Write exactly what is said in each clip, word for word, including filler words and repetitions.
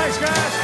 Thanks, guys.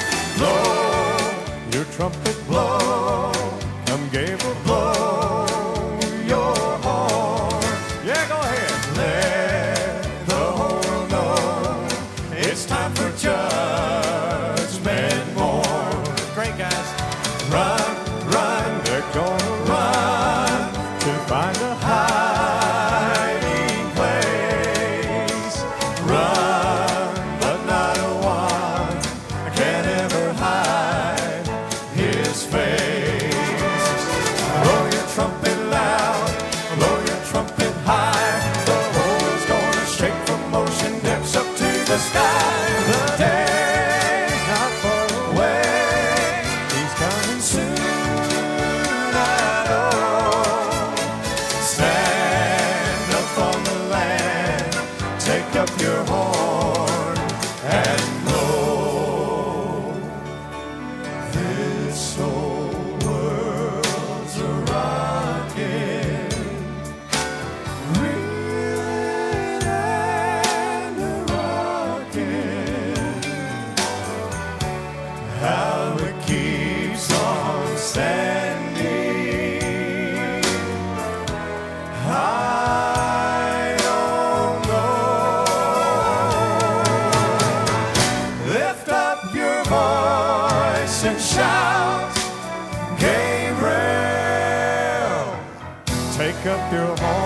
Blow your trumpet, blow. Come Gabriel, blow your horn. Yeah, go ahead. Let the whole world know it's time for judgment morn. Great, guys. Run, run, they're gonna run to find a hiding place. Run, but not a one can ever hide his face. Blow your trumpet loud, blow your trumpet high. The whole world's gonna shake from ocean depths up to the sky. The day's not far away, he's coming soon, I know. Stand up on the land, take up your horn and blow. This whole world's a rockin', reelin' and a rockin'. How it keeps on standing, I don't know. Lift up your voice and shout, Gabriel, take up your horn.